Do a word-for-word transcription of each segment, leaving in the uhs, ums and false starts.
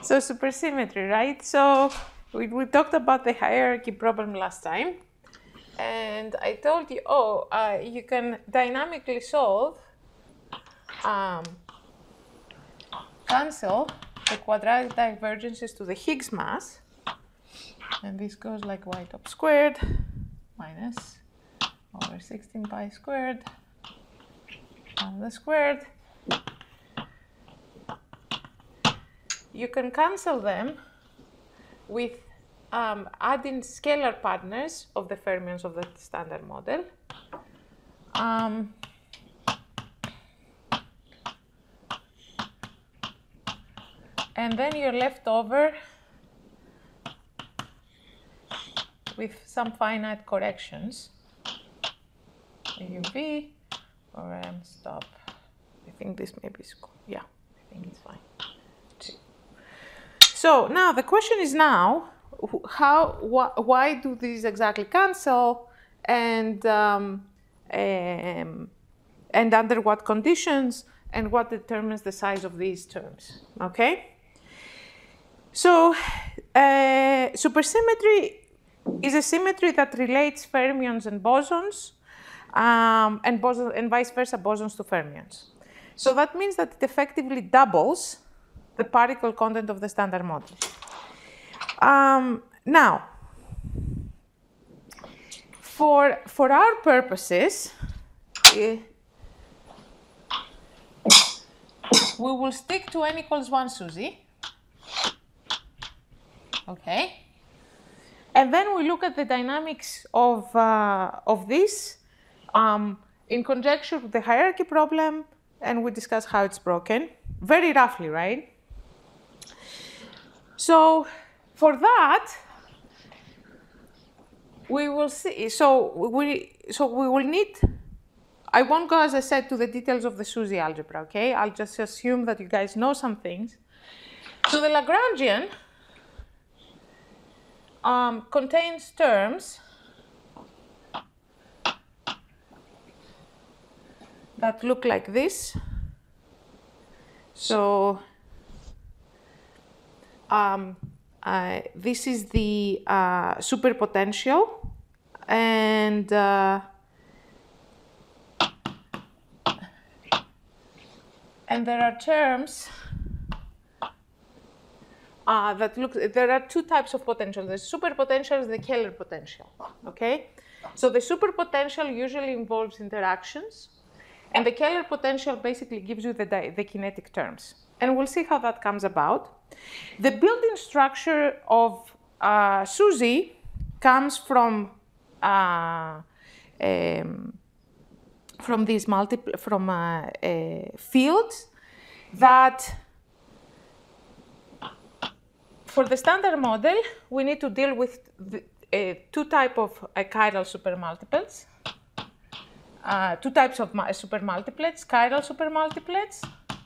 So supersymmetry, right? So we, we talked about the hierarchy problem last time. And I told you, oh, uh, you can dynamically solve, um, cancel the quadratic divergences to the Higgs mass. And this goes like y top squared minus over sixteen pi squared lambda squared. You can cancel them with um, adding scalar partners of the fermions of the standard model. Um, and then you're left over with some finite corrections. U V or M stop. I think this may be, yeah, I think it's fine. So now the question is now, how, wh why do these exactly cancel, and um, um, and under what conditions, and what determines the size of these terms? Okay. So uh, supersymmetry is a symmetry that relates fermions and bosons, um, and boson and vice versa, bosons to fermions. So that means that it effectively doubles the particle content of the standard model. Um, now, for, for our purposes, uh, we will stick to n equals one SUSY. Okay. And then we look at the dynamics of, uh, of this um, in conjunction with the hierarchy problem, and we discuss how it's broken, very roughly, right? So for that, we will see, so we, so we will need, I won't go, as I said, to the details of the SUSY algebra, okay? I'll just assume that you guys know some things. So the Lagrangian um, contains terms that look like this. So um, uh, this is the uh, superpotential, and uh, and there are terms uh, that look. There are two types of potential. The superpotential is the Keller potential. Okay, so the superpotential usually involves interactions, and the Keller potential basically gives you the, the kinetic terms. And we'll see how that comes about. The built-in structure of uh, SUSY comes from uh, um, from these multiple from uh, uh, fields that, for the standard model, we need to deal with the, uh, two type of uh, chiral supermultiplets. Uh, two types of supermultiplets, chiral supermultiplets,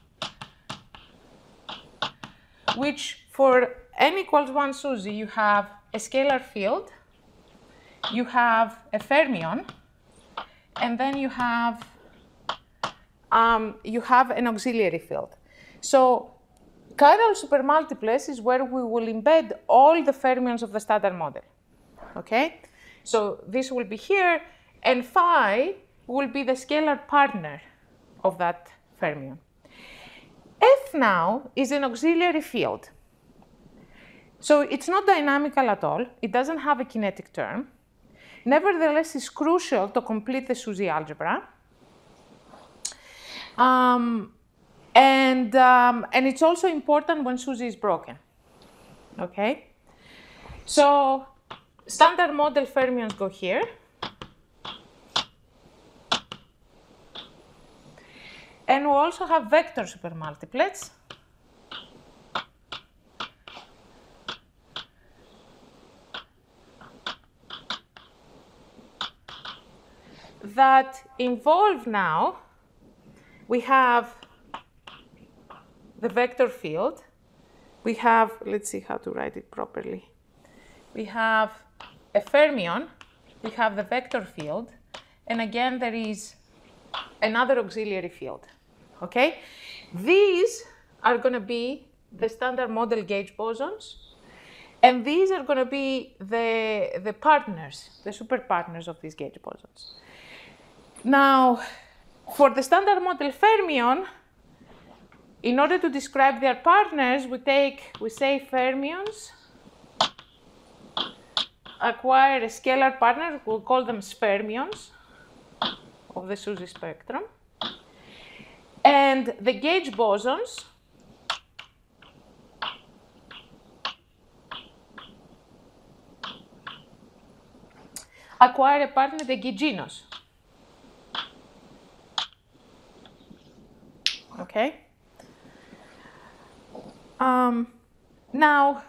which for n equals one SUSY, you have a scalar field, you have a fermion, and then you have um, you have an auxiliary field. So chiral supermultiplets is where we will embed all the fermions of the standard model. Okay, so this will be here, and phi will be the scalar partner of that fermion. F now is an auxiliary field. So it's not dynamical at all. It doesn't have a kinetic term. Nevertheless, it's crucial to complete the SUSY algebra. Um, and, um, and it's also important when SUSY is broken. Okay? So standard model fermions go here. And we also have vector supermultiplets. That involve now, we have the vector field. We have, let's see how to write it properly. We have a fermion, we have the vector field, and again there is another auxiliary field. Okay, these are going to be the standard model gauge bosons. And these are going to be the, the partners, the super partners of these gauge bosons. Now, for the standard model fermion, in order to describe their partners, we take, we say fermions acquire a scalar partner, we'll call them sfermions of the SUSY spectrum. And the gauge bosons acquire a partner, the gauginos. Okay? Um, now,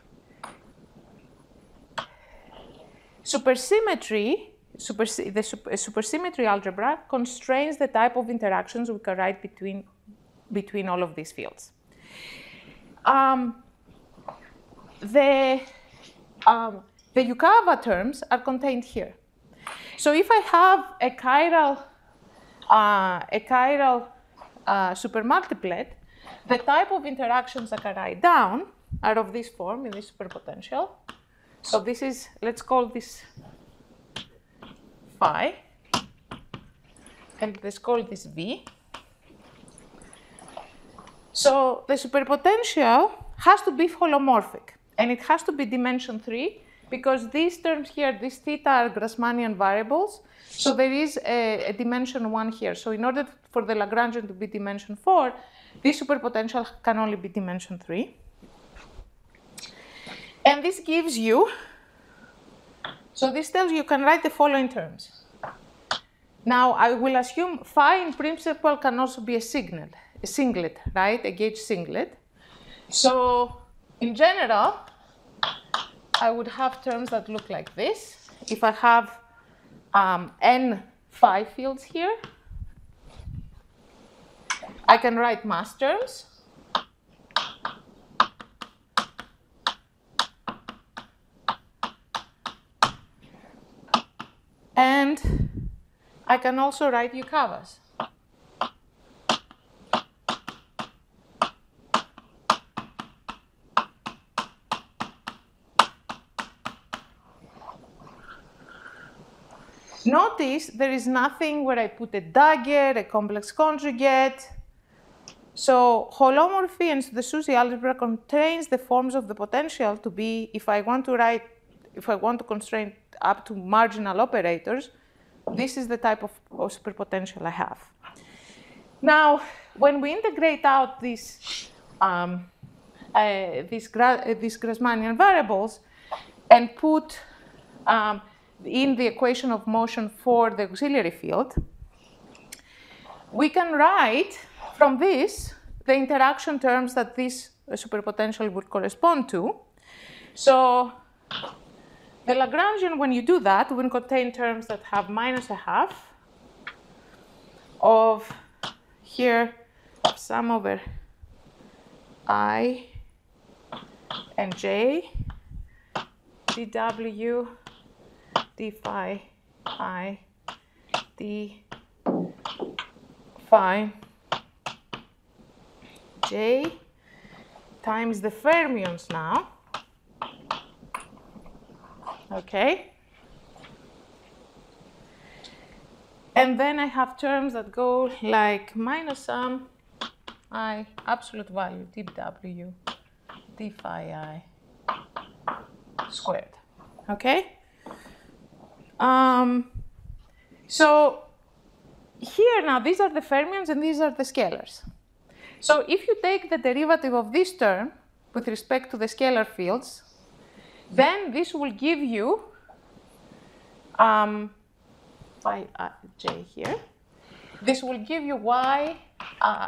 supersymmetry, super, the super, supersymmetry algebra constrains the type of interactions we can write between, between all of these fields. Um, the, um, the Yukawa terms are contained here. So if I have a chiral, uh, a chiral uh, supermultiplet, the type of interactions I can write down are of this form in this superpotential. So this is, let's call this phi, and let's call this v. So the superpotential has to be holomorphic, and it has to be dimension three, because these terms here, these theta are Grassmannian variables, so there is a, a dimension one here. So in order for the Lagrangian to be dimension four, this superpotential can only be dimension three. And this gives you, so this tells you you can write the following terms. Now I will assume phi in principle can also be a singlet, a singlet, right? A gauge singlet. So in general, I would have terms that look like this. If I have um, n phi fields here, I can write mass terms. And I can also write Yukawas. Notice there is nothing where I put a dagger, a complex conjugate. So holomorphy and the SUSY algebra contains the forms of the potential to be, if I want to write, if I want to constrain up to marginal operators, this is the type of, of superpotential I have. Now, when we integrate out these, um, uh, these, gra uh, these Grassmannian variables and put um, in the equation of motion for the auxiliary field, we can write from this the interaction terms that this superpotential would correspond to. So the Lagrangian, when you do that, will contain terms that have minus a half of here sum over I and j dw d phi I d phi j times the fermions now. Okay. And then I have terms that go like minus sum I absolute value dw d phi I squared. Okay. Um, so here now, these are the fermions and these are the scalars. So if you take the derivative of this term with respect to the scalar fields, then this will give you um, phi uh, j here. This will give you y uh,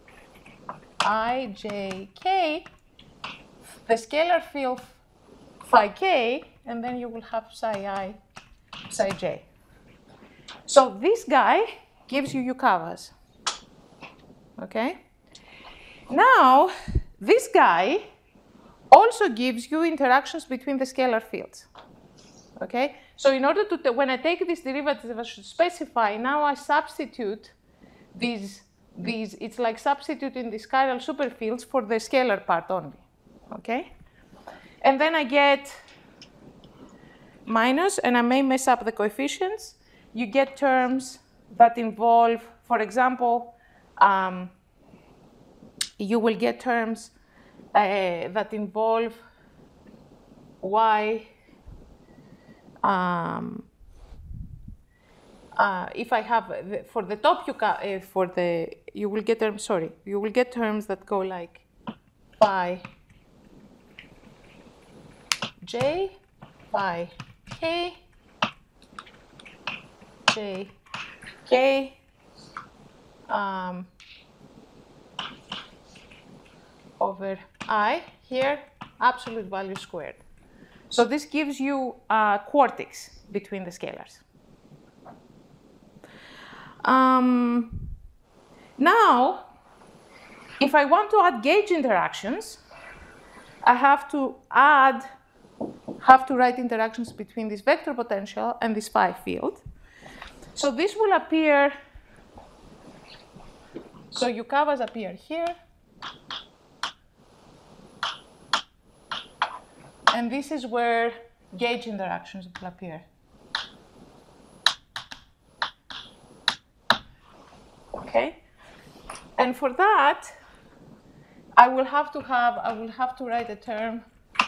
I j k, the scalar field phi k, and then you will have psi I, psi j. So this guy gives you Yukawas. Okay. Now this guy also gives you interactions between the scalar fields. Okay. So in order to, when I take this derivative, I should specify, now I substitute these these, it's like substituting the chiral superfields for the scalar part only, okay? And then I get minus, and I may mess up the coefficients. You get terms that involve, for example, um, you will get terms uh, that involve y, um, uh, if I have, the, for the top, you, ca uh, for the, you will get terms, sorry, you will get terms that go like phi j, phi k, j, k, um, over I here, absolute value squared. So this gives you uh, quartics between the scalars. Um, now, if I want to add gauge interactions, I have to add, have to write interactions between this vector potential and this phi field. So this will appear, so Yukawas appear here. And this is where gauge interactions will appear. Okay? And for that, I will have to have, I will have to write a term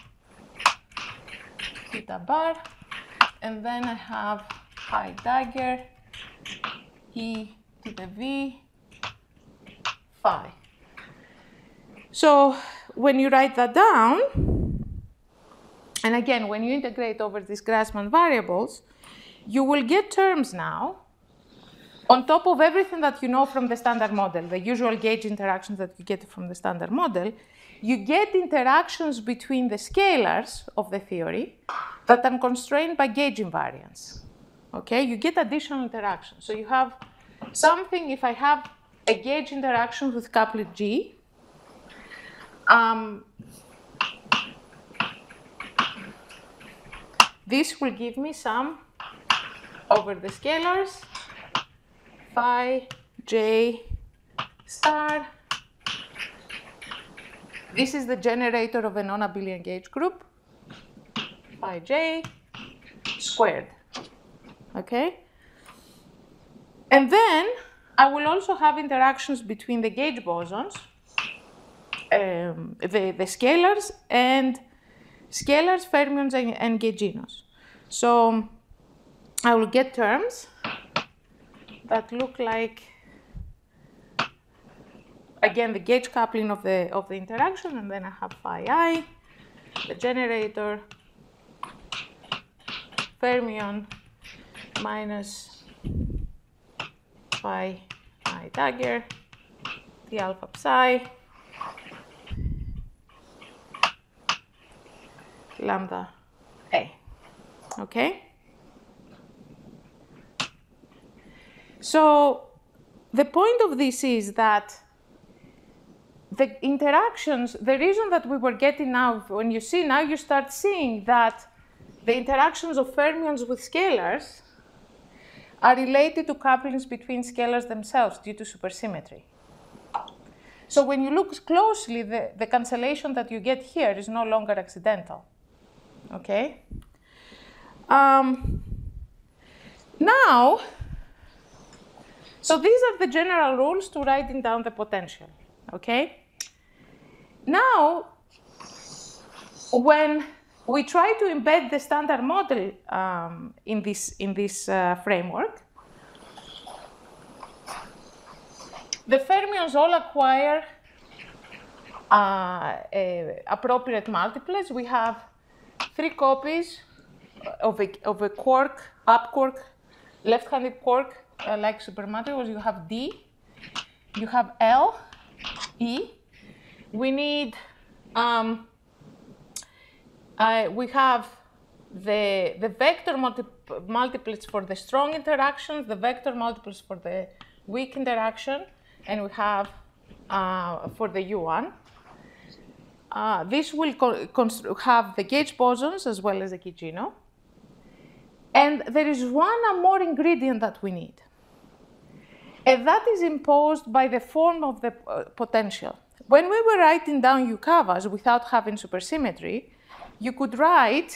theta bar, and then I have pi dagger e to the v phi. So when you write that down, and again, when you integrate over these Grassmann variables, you will get terms now on top of everything that you know from the standard model, the usual gauge interactions that you get from the standard model. You get interactions between the scalars of the theory that are constrained by gauge invariance. Okay, you get additional interactions. So you have something, if I have a gauge interaction with couplet G, um, this will give me some over the scalars, phi j star. This is the generator of a non-abelian gauge group, phi j squared. Okay? And then I will also have interactions between the gauge bosons, um, the, the scalars, and scalars, fermions, and, and gauginos. So I will get terms that look like, again, the gauge coupling of the, of the interaction, and then I have phi I, the generator, fermion minus phi I dagger, the alpha psi, lambda A. Okay? So the point of this is that the interactions, the reason that we were getting now, when you see, now you start seeing that the interactions of fermions with scalars are related to couplings between scalars themselves due to supersymmetry. So when you look closely, the, the cancellation that you get here is no longer accidental. Okay? Um, now, so these are the general rules to writing down the potential. Okay? Now, when we try to embed the standard model um, in this, in this uh, framework, the fermions all acquire uh, uh, appropriate multiplets. We have three copies of a, of a quark, up quark, left-handed quark, uh, like supermatrix. You have D, you have L, E. We need, um, uh, we have the, the vector multi multiplets for the strong interactions, the vector multiplets for the weak interaction, and we have uh, for the U one. Uh, this will have the gauge bosons as well as the gaugino. And there is one more ingredient that we need. And that is imposed by the form of the uh, potential. When we were writing down Yukawas without having supersymmetry, you could write,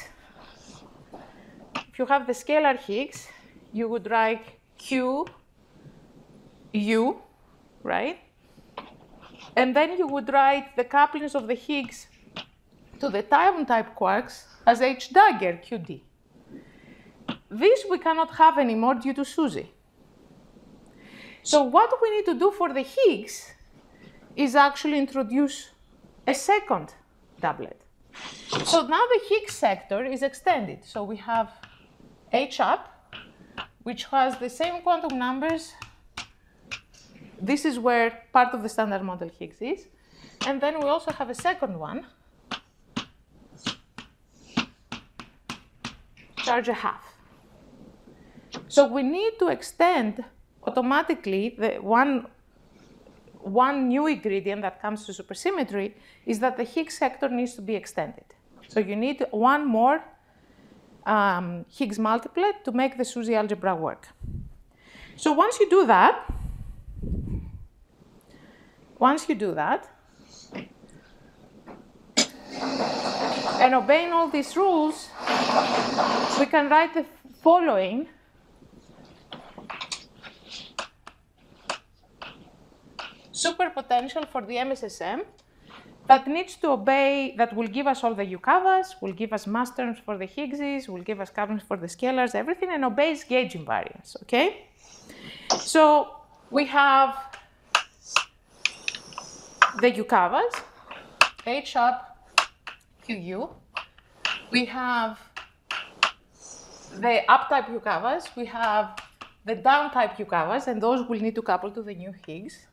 if you have the scalar Higgs, you would write Q, U, right? And then you would write the couplings of the Higgs to the diamond type quarks as H dagger Q D. This we cannot have anymore due to SUSY. So what we need to do for the Higgs is actually introduce a second doublet. So now the Higgs sector is extended. So we have H up, which has the same quantum numbers. This is where part of the standard model Higgs is. And then we also have a second one, charge a half. So we need to extend automatically the one, one new ingredient that comes to supersymmetry is that the Higgs sector needs to be extended. So you need one more um, Higgs multiplet to make the SUSY algebra work. So once you do that, once you do that, and obeying all these rules, we can write the following. Superpotential for the M S S M that needs to obey, that will give us all the Yukawas, will give us mass terms for the Higgses, will give us couplings for the scalars, everything, and obeys gauge invariance, okay? So we have the Yukawas, H up, Q U. We have the up type Yukawas, we have the down type Yukawas, and those will need to couple to the new Higgs.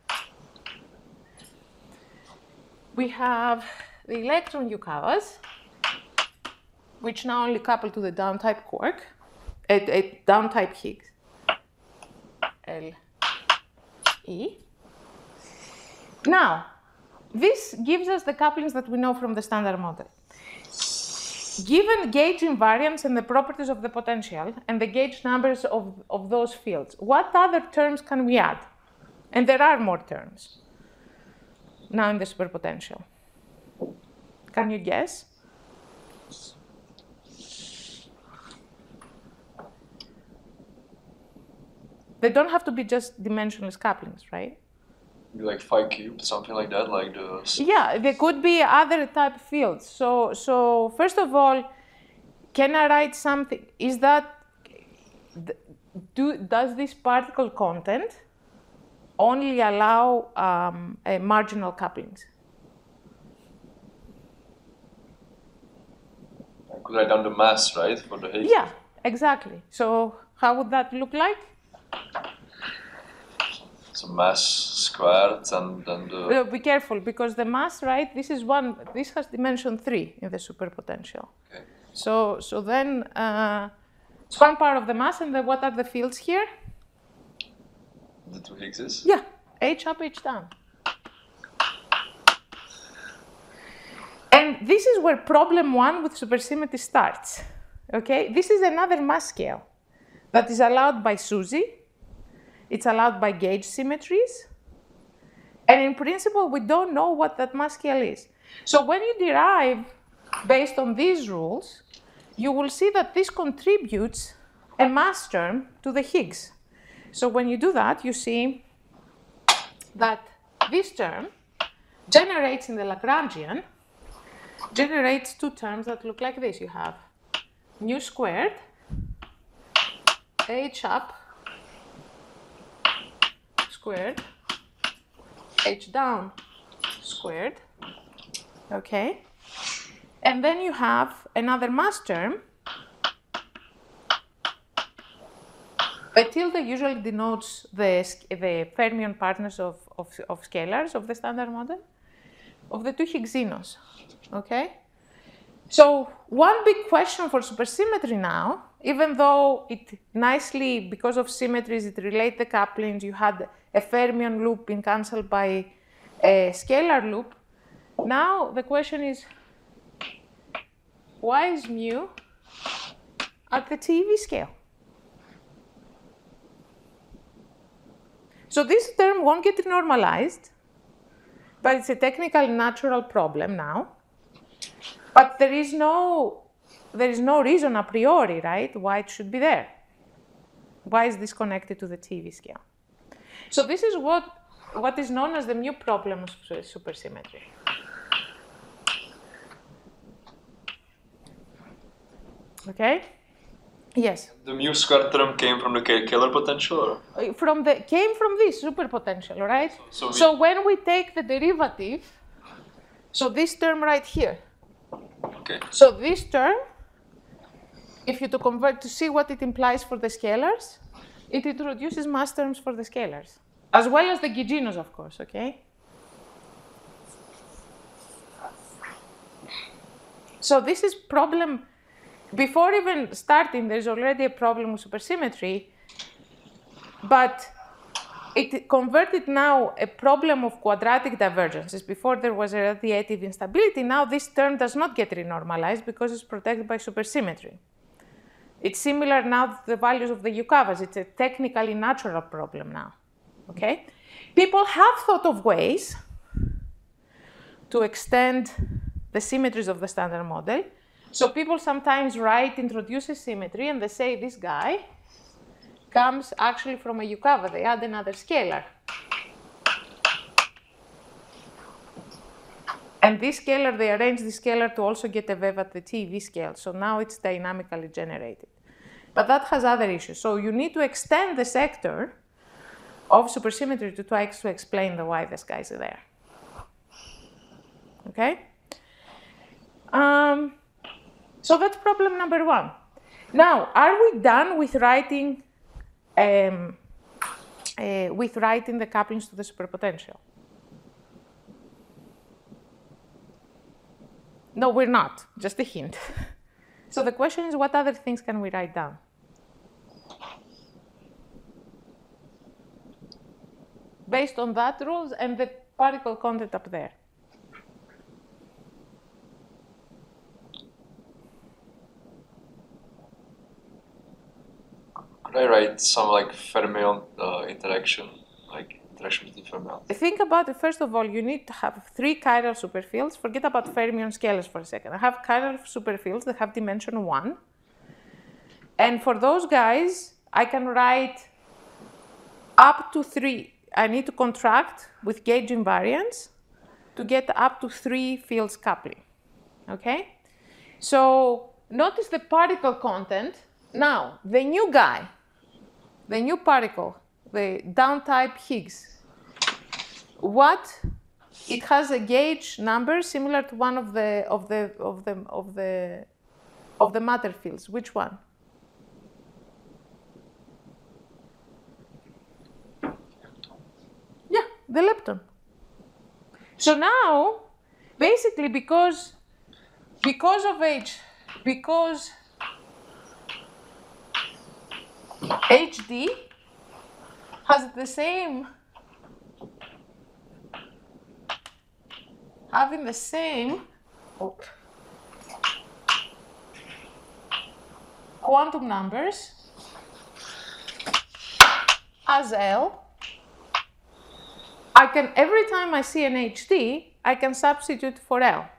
We have the electron Yukawas, which now only couple to the down type quark, a, a down type Higgs, L, E. Now, this gives us the couplings that we know from the standard model. Given gauge invariance and the properties of the potential and the gauge numbers of, of those fields, what other terms can we add? And there are more terms now in the superpotential. Can you guess? They don't have to be just dimensionless couplings, right? Like phi cubed, something like that, like the... Yeah, there could be other type fields. So, so first of all, can I write something? Is that, do, does this particle content only allow um, a marginal couplings? I could write down the mass, right, for the Higgs? Yeah, exactly. So how would that look like? So mass squared and then the... Uh, be careful, because the mass, right, this is one, this has dimension three in the superpotential. Okay. So, so then uh, it's one part of the mass, and then what are the fields here? The two Higgses? Yeah, H up, H down. And this is where problem one with supersymmetry starts. Okay, this is another mass scale that is allowed by SUSY. It's allowed by gauge symmetries. And in principle, we don't know what that mass scale is. So when you derive based on these rules, you will see that this contributes a mass term to the Higgs. So when you do that, you see that this term generates in the Lagrangian, generates two terms that look like this. You have mu squared, H up, squared, H down squared, okay? And then you have another mass term. A tilde usually denotes the, the fermion partners of, of, of scalars of the standard model, of the two Higgsinos, okay? So one big question for supersymmetry now, even though it nicely, because of symmetries, it relates the couplings, you had a fermion loop being cancelled by a scalar loop. Now the question is, why is mu at the T E V scale? So this term won't get normalized, but it's a technical natural problem now. But there is no, there is no reason a priori, right, why it should be there. Why is this connected to the T V scale? So this is what, what is known as the mu problem of supersymmetry. Okay? Yes? The mu squared term came from the Kähler potential? Or? From the, came from this superpotential, right? So, so, so when we take the derivative, so this term right here. Okay. So this term, if you to convert to see what it implies for the scalars, it introduces mass terms for the scalars, as well as the Giginos, of course, okay? So this is problem, before even starting, there's already a problem with supersymmetry, but it converted now a problem of quadratic divergences. Before there was a radiative instability, now this term does not get renormalized because it's protected by supersymmetry. It's similar now to the values of the Yukawas. It's a technically natural problem now, okay? People have thought of ways to extend the symmetries of the standard model. So people sometimes write, introduce a symmetry, and they say this guy comes actually from a Yukawa. They add another scalar. And this scalar, they arrange the scalar to also get a wave at the T V scale. So now it's dynamically generated. But that has other issues. So you need to extend the sector of supersymmetry to try to explain the why this guys are there. Okay? Um, so that's problem number one. Now, are we done with writing um, uh, with writing the couplings to the superpotential? No, we're not. Just a hint. So the question is, what other things can we write down? Based on that rules and the particle content up there. Could I write some like fermion uh, interaction, like interaction between fermions? Think about it. First of all, you need to have three chiral superfields. Forget about fermion scalars for a second. I have chiral superfields that have dimension one. And for those guys, I can write up to three. I need to contract with gauge invariance to get up to three fields coupling. Okay? So notice the particle content. Now, the new guy, the new particle, the down type Higgs, what? It has a gauge number similar to one of the of the of the of the of the matter fields. Which one? Yeah, the lepton. So now, basically, because because of H, because H D has the same, having the same oh, quantum numbers as L, I can, every time I see an H D, I can substitute for L.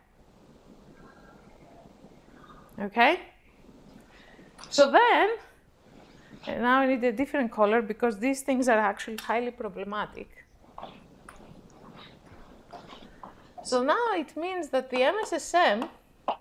Okay? So then, and now I need a different color because these things are actually highly problematic. So now it means that the M S S M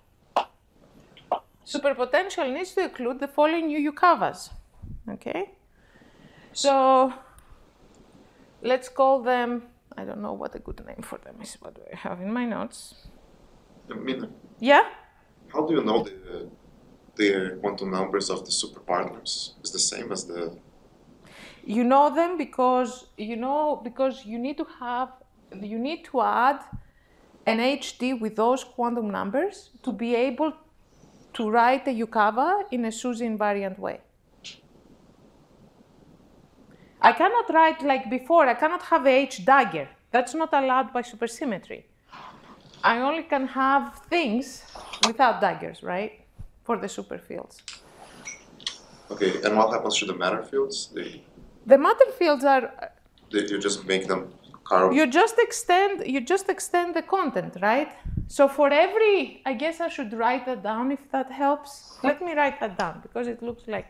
superpotential needs to include the following new Yukawas. Okay? So let's call them, I don't know what a good name for them is, what do I have in my notes? Mina, Yeah? how do you know the, the quantum numbers of the superpartners is the same as the... You know them because you know because you need to have, you need to add an H D with those quantum numbers to be able to write a Yukawa in a SUSY invariant way. I cannot write like before, I cannot have a H dagger. That's not allowed by supersymmetry. I only can have things without daggers, right? For the superfields. Okay, and what happens to the matter fields? They... The matter fields are, Did you just make them carve? You just extend, you just extend the content, right? So for every, I guess I should write that down if that helps. Let me write that down because it looks like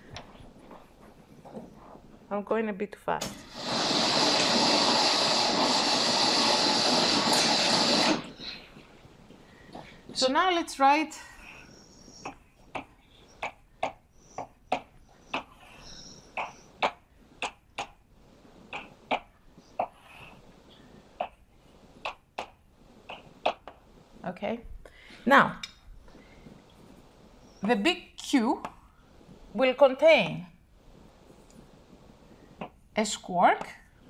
I'm going a bit too fast. So now let's write okay. Now, the big Q will contain a squark,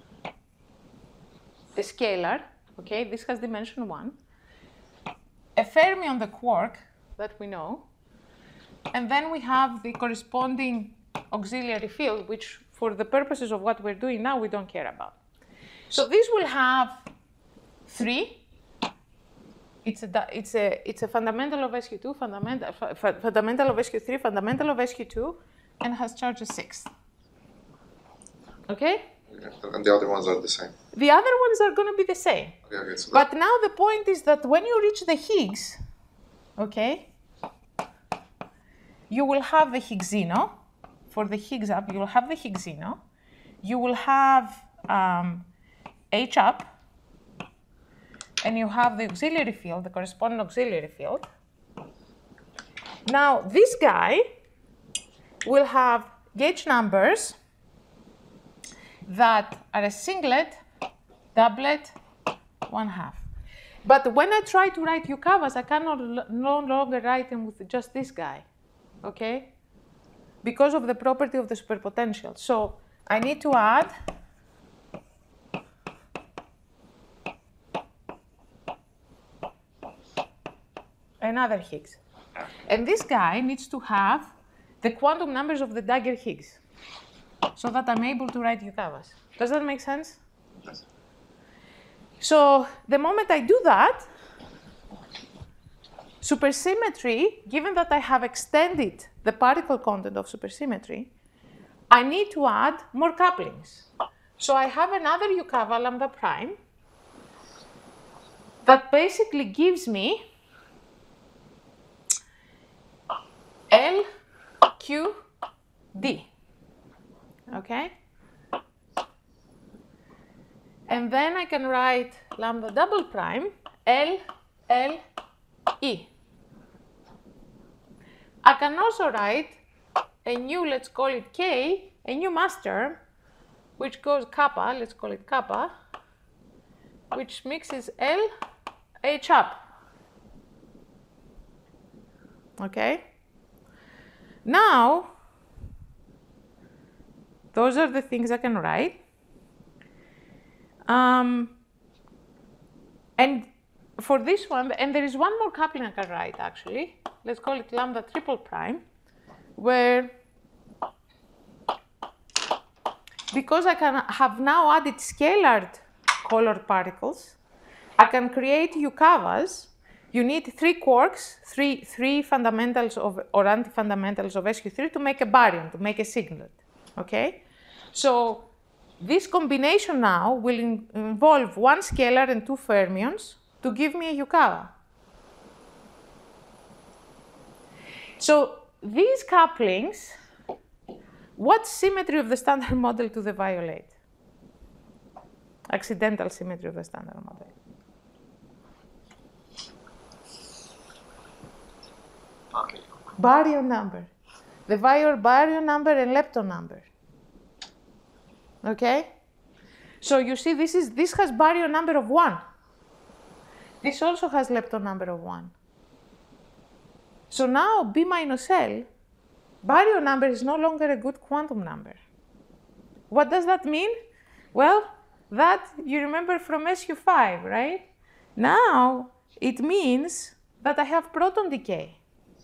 a scalar, okay, this has dimension one, a fermion, the quark that we know, and then we have the corresponding auxiliary field, which for the purposes of what we're doing now, we don't care about. So this will have three. It's a, it's a, it's a fundamental of S Q two, fundamental, fundamental of S Q three, fundamental of S Q two, and has charge of six. Okay? And the other ones are the same. The other ones are going to be the same. Okay, okay, so But now the point is that when you reach the Higgs, okay, you will have the Higgsino. For the Higgs up, you will have the Higgsino. You will have um, H up. And you have the auxiliary field, the corresponding auxiliary field. Now, this guy will have gauge numbers that are a singlet, doublet, one half. But when I try to write Yukawas, I cannot no longer write them with just this guy, okay? Because of the property of the superpotential. So I need to add another Higgs. And this guy needs to have the quantum numbers of the dagger Higgs so that I'm able to write Yukawas. Does that make sense? Yes. So the moment I do that, supersymmetry, given that I have extended the particle content of supersymmetry, I need to add more couplings. So I have another Yukawa lambda prime that basically gives me L Q D, okay? And then I can write lambda double prime L L E. I can also write a new, let's call it K, a new mass term, which goes kappa, let's call it kappa, which mixes L H up, okay? Now, those are the things I can write. Um, and for this one, and there is one more coupling I can write actually. Let's call it lambda triple prime, where because I can have now added scalar colored particles, I can create Yukawas. You need three quarks, three, three fundamentals of, or anti-fundamentals of S Q three to make a baryon, to make a singlet, okay? So this combination now will in, involve one scalar and two fermions to give me a Yukawa. So these couplings, what symmetry of the standard model do they violate? Accidental symmetry of the standard model. Okay. Baryon number. The baryon number and lepton number. Okay? So you see this is this has baryon number of one. This also has lepton number of one. So now B minus L, baryon number is no longer a good quantum number. What does that mean? Well, that you remember from S Q five, right? Now it means that I have proton decay.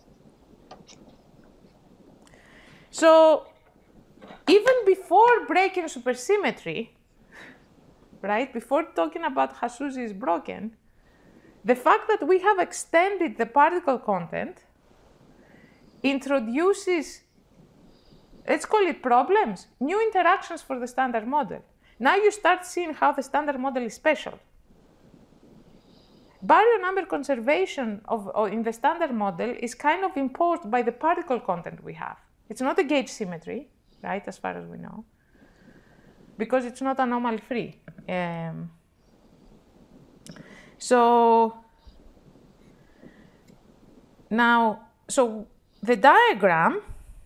So even before breaking supersymmetry, right, before talking about how SUSY is broken, the fact that we have extended the particle content introduces, let's call it problems, new interactions for the standard model. Now you start seeing how the standard model is special. Baryon number conservation of, of, in the standard model is kind of imposed by the particle content we have. It's not a gauge symmetry, right, as far as we know, because it's not anomaly free. Um, so now, so the diagram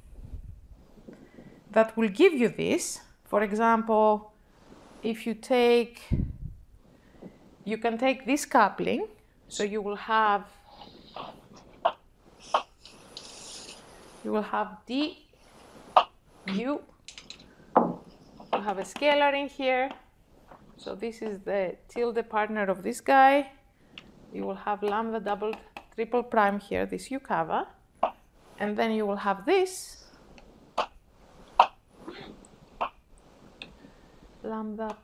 that will give you this, for example, if you take, you can take this coupling, so you will have, you will have D, U, you have a scalar in here, so this is the tilde partner of this guy, you will have lambda double, triple prime here, this U cava, and then you will have this, lambda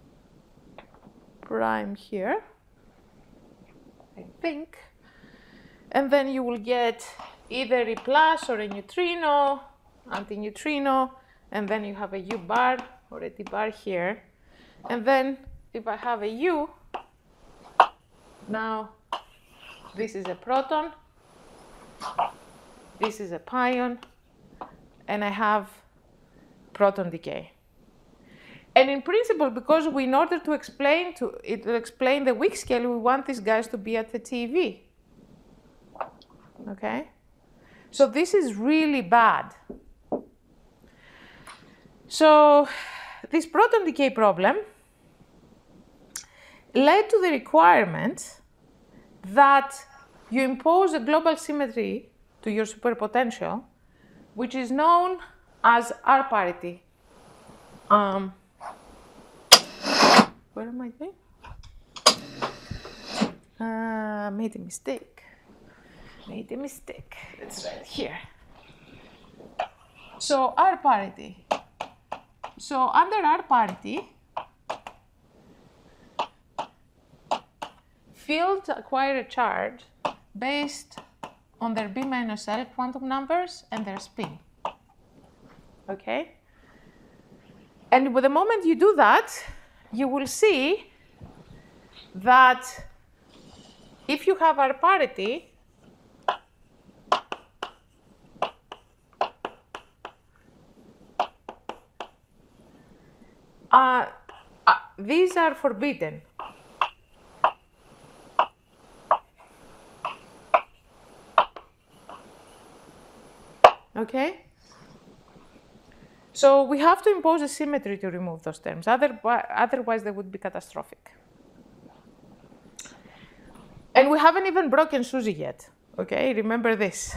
prime here, I think, and then you will get either a plus or a neutrino, antineutrino, and then you have a U bar or a T bar here, and then if I have a U, now this is a proton, this is a pion, and I have proton decay. And in principle, because we, in order to explain to it, to explain the weak scale, we want these guys to be at the T V. Okay? So this is really bad. So this proton decay problem led to the requirement that you impose a global symmetry to your superpotential, which is known as R parity. Um, Where am I going? Uh, made a mistake. Made a mistake. It's right here. So R parity. So under R parity, fields acquire a charge based on their B minus L quantum numbers and their spin. Okay? And with the moment you do that, you will see that if you have R parity, uh, uh, these are forbidden. Okay? So we have to impose a symmetry to remove those terms, Other, otherwise they would be catastrophic. And we haven't even broken SUSY yet, okay? Remember this.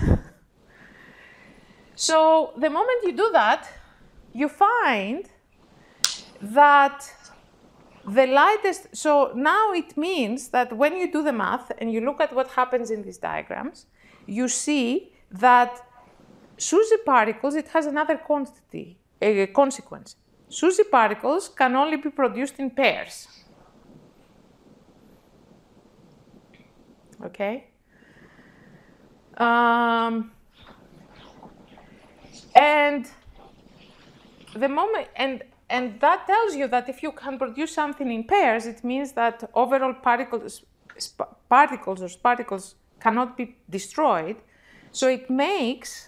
So the moment you do that, you find that the lightest, so now it means that when you do the math and you look at what happens in these diagrams, you see that SUSY particles, it has another quantity. A consequence. SUSY particles can only be produced in pairs. Okay? Um, and the moment, and, and that tells you that if you can produce something in pairs, it means that overall particles, particles or particles cannot be destroyed. So it makes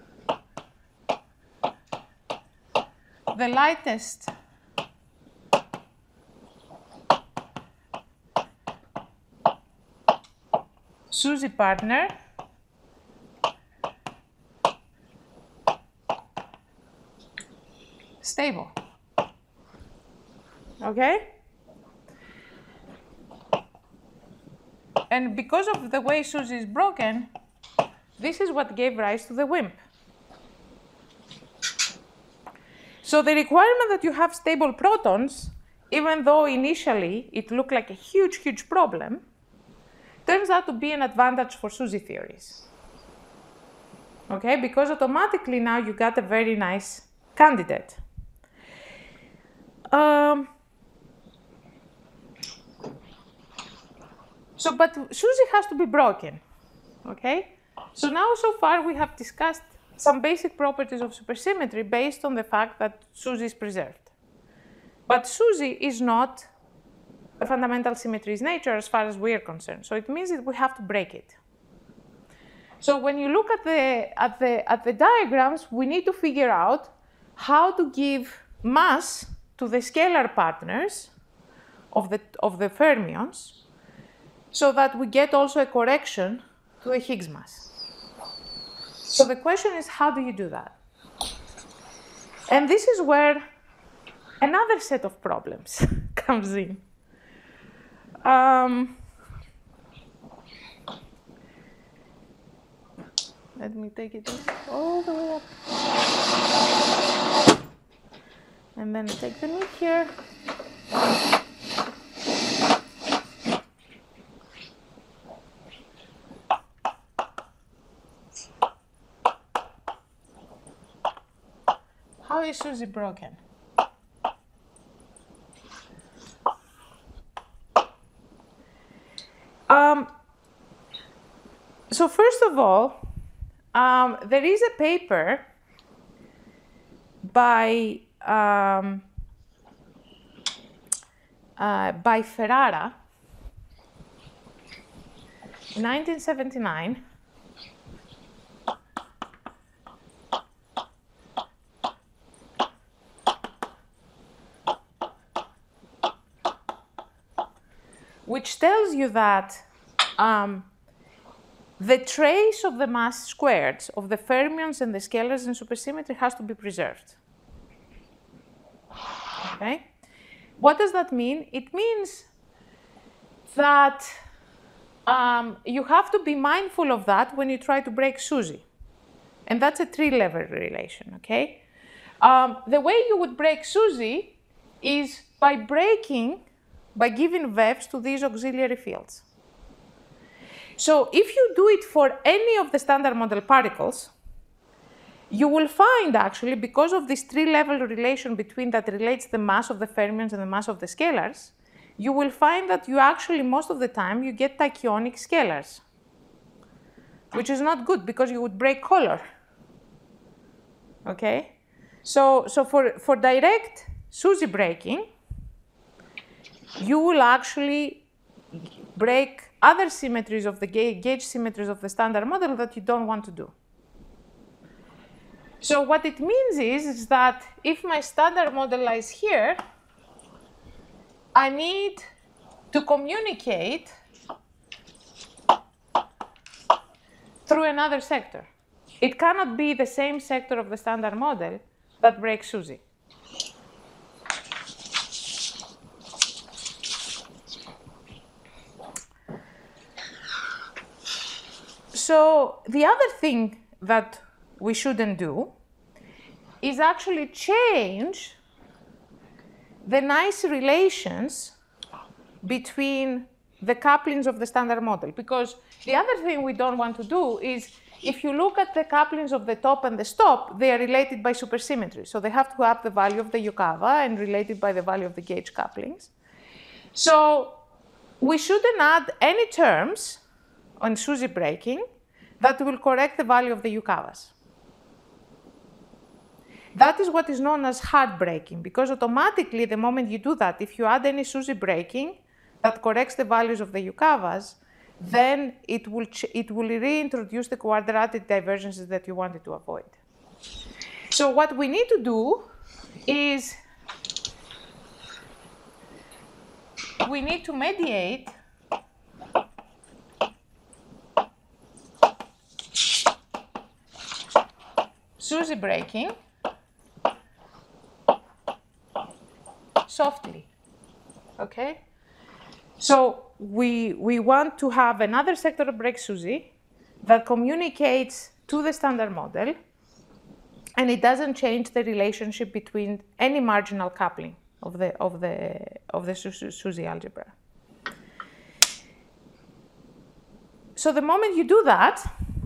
the lightest SUSY partner stable. Okay? And because of the way SUSY is broken, this is what gave rise to the WIMP. So the requirement that you have stable protons, even though initially it looked like a huge, huge problem, turns out to be an advantage for SUSY theories. Okay, because automatically now you got a very nice candidate. Um, so, but SUSY has to be broken. Okay, so now so far we have discussed some basic properties of supersymmetry based on the fact that SUSY is preserved. But SUSY is not a fundamental symmetry's nature as far as we are concerned. So it means that we have to break it. So when you look at the, at the, at the diagrams, we need to figure out how to give mass to the scalar partners of the, of the fermions so that we get also a correction to the Higgs mass. So the question is, how do you do that? And this is where another set of problems comes in. Um, let me take it all the way up. And then take the knit here. How is SUSY broken? Um, so first of all, um, there is a paper by um, uh, by Ferrara, nineteen seventy-nine. Which tells you that um, the trace of the mass squareds of the fermions and the scalars in supersymmetry has to be preserved. Okay? What does that mean? It means that um, you have to be mindful of that when you try to break SUSY. And that's a tree-level relation, okay? Um, the way you would break SUSY is by breaking by giving vevs to these auxiliary fields. So if you do it for any of the standard model particles, you will find actually, because of this tree-level relation between that relates the mass of the fermions and the mass of the scalars, you will find that you actually, most of the time, you get tachyonic scalars, which is not good because you would break color. Okay? So, so for, for direct SUSY breaking, you will actually break other symmetries of the ga gauge symmetries of the standard model that you don't want to do. So what it means is, is that if my standard model lies here, I need to communicate through another sector. It cannot be the same sector of the standard model that breaks SUSY. So the other thing that we shouldn't do is actually change the nice relations between the couplings of the standard model. Because the other thing we don't want to do is, if you look at the couplings of the top and the stop, they are related by supersymmetry. So they have to have the value of the Yukawa and related by the value of the gauge couplings. So we shouldn't add any terms on SUSY breaking that will correct the value of the Yukawas. That is what is known as hard breaking, because automatically, the moment you do that, if you add any SUSY breaking that corrects the values of the Yukawas, then it will, it will reintroduce the quadratic divergences that you wanted to avoid. So what we need to do is we need to mediate SUSY breaking softly, okay? So we, we want to have another sector of break SUSY that communicates to the standard model, and it doesn't change the relationship between any marginal coupling of the, of the, of the SUSY algebra. So the moment you do that,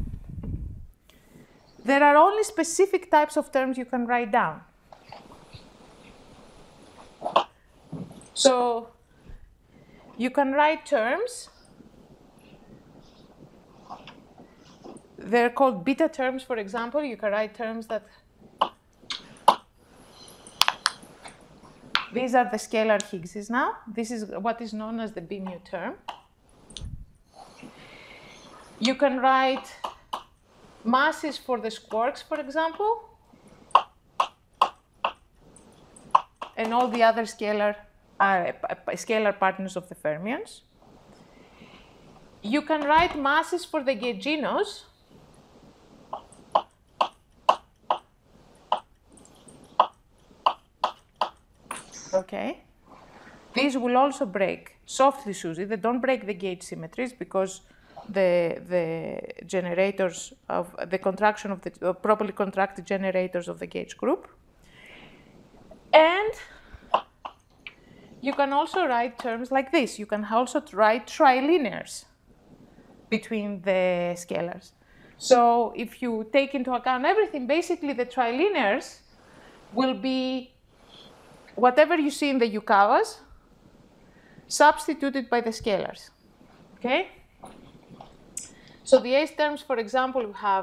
there are only specific types of terms you can write down. So you can write terms. They're called beta terms, for example. You can write terms that these are the scalar Higgses now. This is what is known as the B mu term. You can write masses for the quarks, for example, and all the other scalar, uh, scalar partners of the fermions. You can write masses for the gauginos. Okay. These will also break softly, Susie. They don't break the gauge symmetries because the, the generators of the contraction of the uh, properly contracted generators of the gauge group. And you can also write terms like this. You can also write trilinears between the scalars. So if you take into account everything, basically the trilinears will be whatever you see in the Yukawas substituted by the scalars. Okay? So the H terms, for example, we have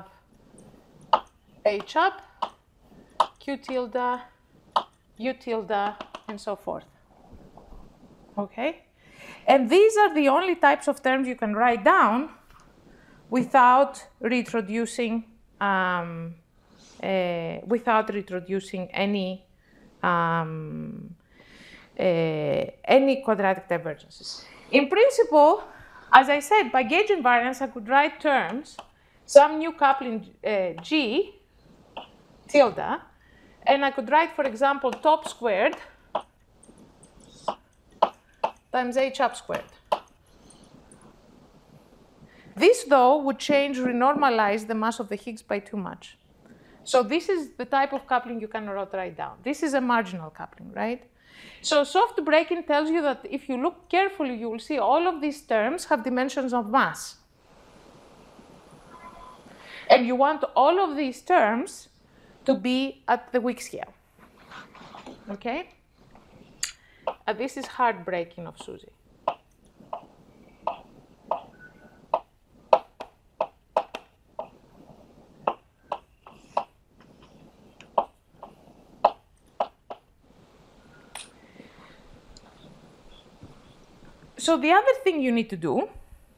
H up, Q tilde, U tilde, and so forth. Okay? And these are the only types of terms you can write down without reintroducing, um, uh, without reintroducing any, um, uh, any quadratic divergences. In principle, as I said, by gauge invariance, I could write terms, some new coupling uh, G tilde, and I could write, for example, top squared times H up squared. This, though, would change, renormalize the mass of the Higgs by too much. So this is the type of coupling you cannot write down. This is a marginal coupling, right? So soft breaking tells you that if you look carefully, you will see all of these terms have dimensions of mass. And you want all of these terms to be at the weak scale. Okay? Uh, this is hard breaking of Susie. So the other thing you need to do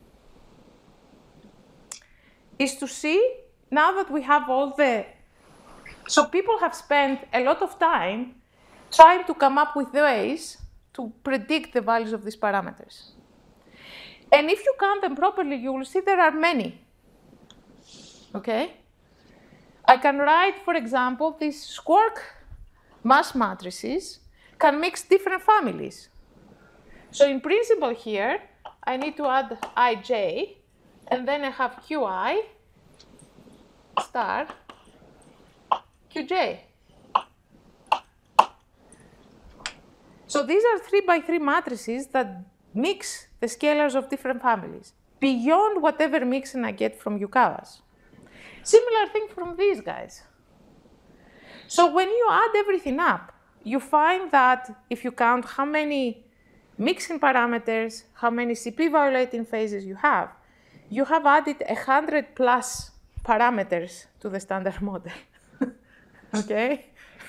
is to see, now that we have all the, so people have spent a lot of time trying to come up with ways to predict the values of these parameters. And if you count them properly, you will see there are many. Okay? I can write, for example, these squark mass matrices can mix different families. So in principle here, I need to add ij, and then I have qi star qj. So these are three by three matrices that mix the scalars of different families, beyond whatever mixing I get from Yukawas. Similar thing from these guys. So when you add everything up, you find that if you count how many mixing parameters, how many C P violating phases you have, you have added one hundred plus parameters to the standard model. Okay?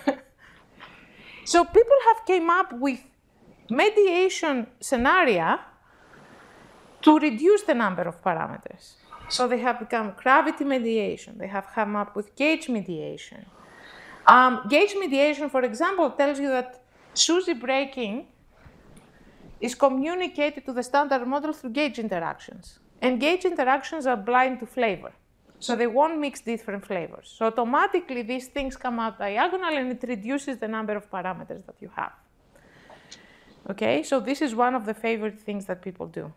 So people have came up with mediation scenario to reduce the number of parameters. So they have become gravity mediation. They have come up with gauge mediation. Um, gauge mediation, for example, tells you that Susie breaking is communicated to the standard model through gauge interactions. And gauge interactions are blind to flavor. So they won't mix different flavors. So automatically these things come out diagonal and it reduces the number of parameters that you have. Okay, so this is one of the favorite things that people do.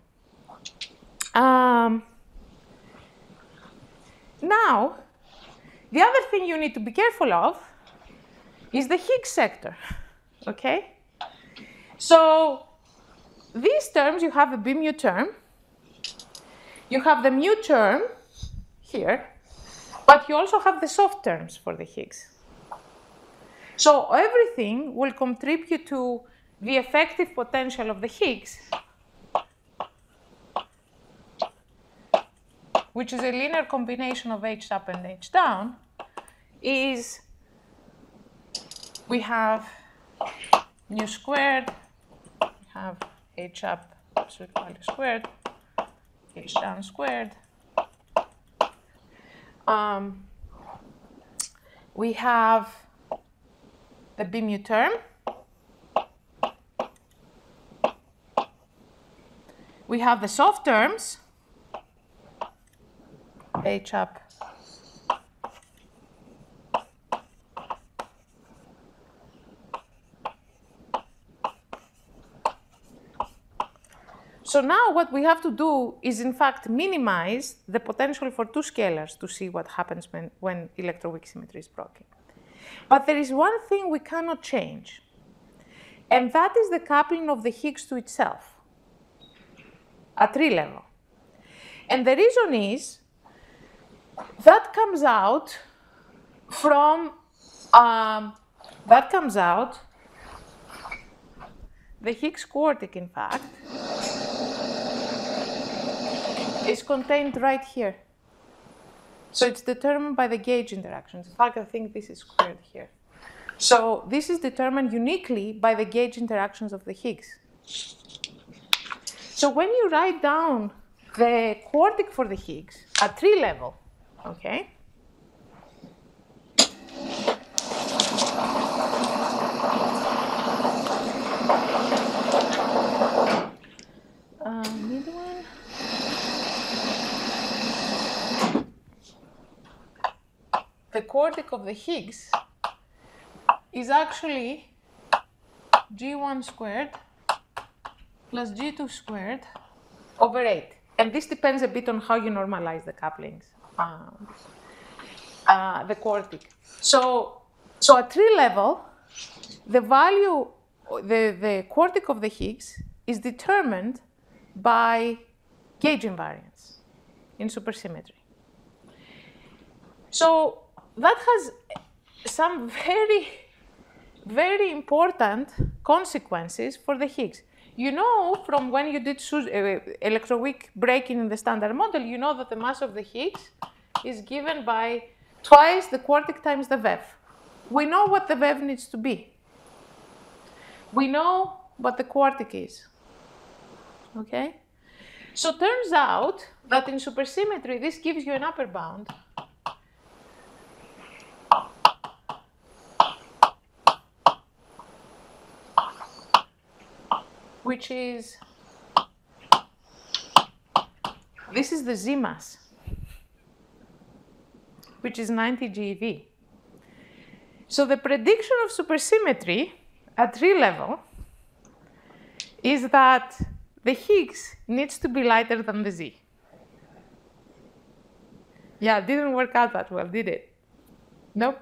Um, now, the other thing you need to be careful of is the Higgs sector. Okay? So these terms, you have a B mu term, you have the mu term here, but you also have the soft terms for the Higgs. So everything will contribute to the effective potential of the Higgs, which is a linear combination of H up and H down, is we have mu squared, we have h up absolute value squared, h down squared. Um, we have the b mu term. We have the soft terms, h up So now what we have to do is, in fact, minimize the potential for two scalars to see what happens when, when electroweak symmetry is broken. But there is one thing we cannot change, and that is the coupling of the Higgs to itself at tree level. And the reason is that comes out from, um, that comes out, the Higgs quartic, in fact, is contained right here. So it's determined by the gauge interactions. In fact, I think this is squared here. So this is determined uniquely by the gauge interactions of the Higgs. So when you write down the quartic for the Higgs at tree level, okay, uh, middle one. The quartic of the Higgs is actually g one squared plus g two squared over eight. And this depends a bit on how you normalize the couplings, um, uh, the quartic. So, so at tree level, the value, the, the quartic of the Higgs is determined by gauge invariance in supersymmetry. So that has some very, very important consequences for the Higgs. You know, from when you did uh, electroweak breaking in the standard model, you know that the mass of the Higgs is given by twice the quartic times the V E V. We know what the V E V needs to be. We know what the quartic is. Okay? So turns out that in supersymmetry, this gives you an upper bound which is, this is the Z mass, which is ninety GeV. So the prediction of supersymmetry at tree level is that the Higgs needs to be lighter than the Z. Yeah, it didn't work out that well, did it? Nope.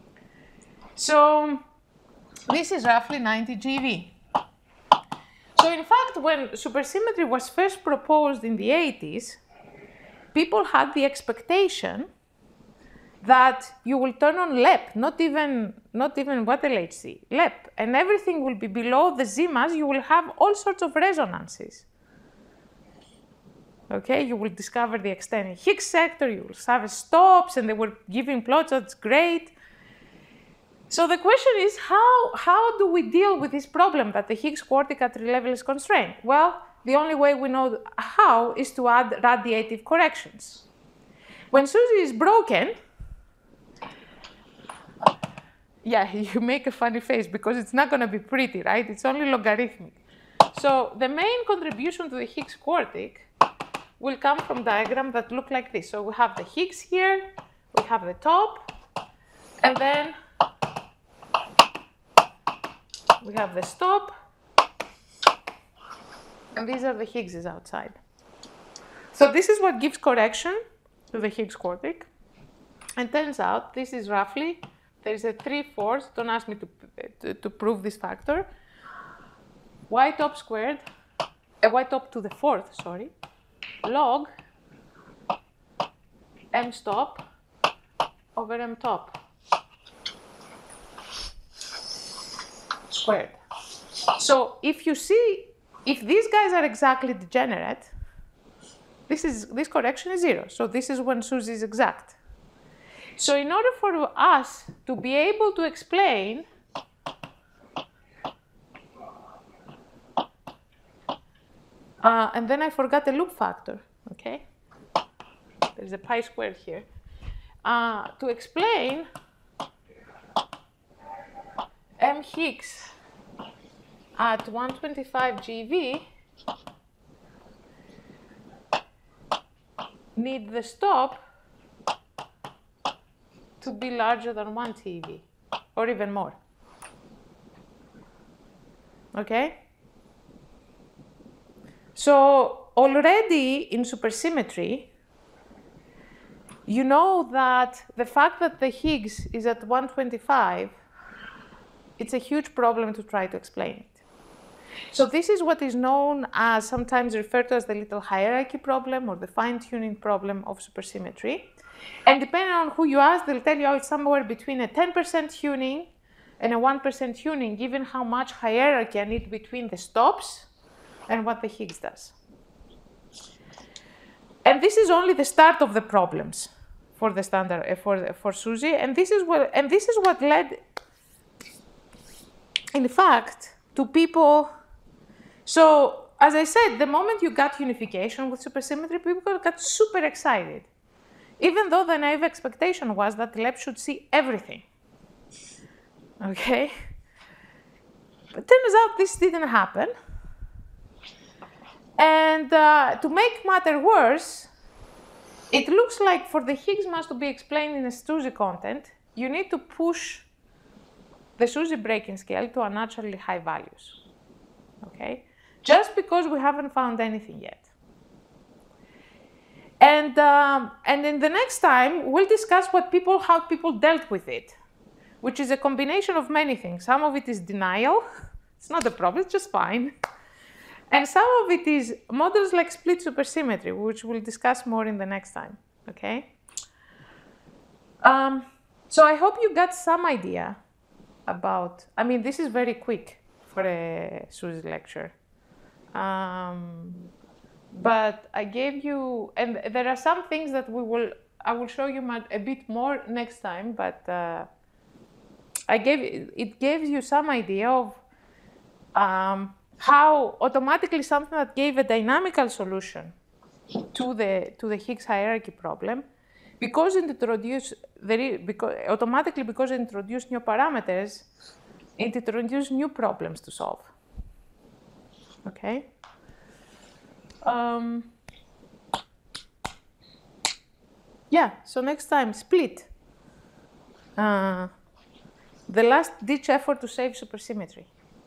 So this is roughly ninety GeV. So in fact, when supersymmetry was first proposed in the eighties, people had the expectation that you will turn on L E P, not even, not even what L H C, L E P, and everything will be below the Z mass. You will have all sorts of resonances. Okay, you will discover the extended Higgs sector, you will have stops, and they were giving plots, that's great. So the question is, how, how do we deal with this problem that the Higgs quartic at tree level is constrained? Well, the only way we know how is to add radiative corrections. When SUSY is broken, yeah, you make a funny face because it's not going to be pretty, right? It's only logarithmic. So the main contribution to the Higgs quartic will come from diagrams that look like this. So we have the Higgs here, we have the top, and then we have the stop, and these are the Higgses outside. So this is what gives correction to the Higgs quartic. And turns out this is roughly, there is a three fourths, don't ask me to, to, to prove this factor, y top squared, uh, y top to the fourth, sorry, log m stop over m top squared. So if you see, if these guys are exactly degenerate, this is this correction is zero. So this is when SUSY is exact. So in order for us to be able to explain Uh, and then I forgot the loop factor, okay? There's a pi squared here. Uh, to explain M Higgs at one twenty-five G eV, need the stop to be larger than one T eV, or even more. Okay? So already in supersymmetry, you know that the fact that the Higgs is at one twenty-five, it's a huge problem to try to explain it. So this is what is known as, sometimes referred to as the little hierarchy problem or the fine-tuning problem of supersymmetry. And depending on who you ask, they'll tell you, oh, it's somewhere between a ten percent tuning and a one percent tuning, given how much hierarchy I need between the stops and what the Higgs does. And this is only the start of the problems for the standard, uh, for, for SUSY, and this is what, and this is what led, in fact, to people. So, as I said, the moment you got unification with supersymmetry, people got super excited, even though the naive expectation was that the lab should see everything. Okay? But turns out this didn't happen. And uh, to make matter worse, it looks like for the Higgs mass to be explained in a SUSY content, you need to push the SUSY breaking scale to unnaturally high values. Okay? Just because we haven't found anything yet. And, um, and in the next time, we'll discuss what people, how people dealt with it, which is a combination of many things. Some of it is denial. It's not a problem, it's just fine. And some of it is models like split supersymmetry, which we'll discuss more in the next time, okay? Um, so I hope you got some idea about, I mean, this is very quick for a SUSY lecture. Um, but I gave you, and there are some things that we will, I will show you a bit more next time, but uh, I gave, it gives you some idea of um, how automatically something that gave a dynamical solution to the, to the Higgs hierarchy problem, because it introduced, very, because, automatically because it introduced new parameters, it introduced new problems to solve. Okay? Um, yeah, so next time, split. Uh, the last ditch effort to save supersymmetry.